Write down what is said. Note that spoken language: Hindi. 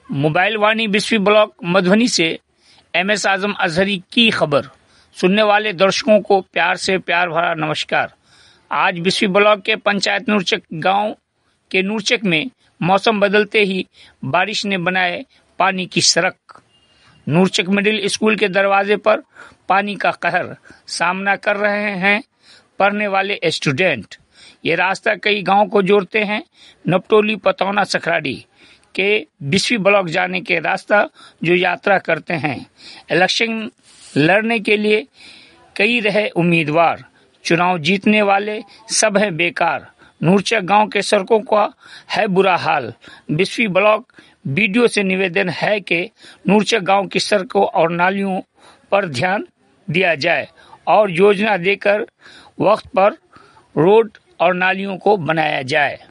मोबाइल वाणी बिस्फी ब्लॉक मधुबनी से MS आजम अजहरी की खबर। सुनने वाले दर्शकों को प्यार से प्यार भरा नमस्कार। आज बिस्फी ब्लॉक के पंचायत नूरचक गांव के नूरचक में मौसम बदलते ही बारिश ने बनाए पानी की सड़क। नूरचक मिडिल स्कूल के दरवाजे पर पानी का कहर सामना कर रहे हैं पढ़ने वाले स्टूडेंट। ये रास्ता कई गांव को जोड़ते हैं। नपटोली, पतौना, सखराड़ी के बिस्फी ब्लॉक जाने के रास्ता जो यात्रा करते हैं। इलेक्शन लड़ने के लिए कई रहे उम्मीदवार, चुनाव जीतने वाले सब हैं बेकार। नूरचक गांव के सड़कों का है बुरा हाल। बिस्फी ब्लॉक वीडियो से निवेदन है कि नूरचक गांव की सड़कों और नालियों पर ध्यान दिया जाए और योजना देकर वक्त पर रोड और नालियों को बनाया जाए।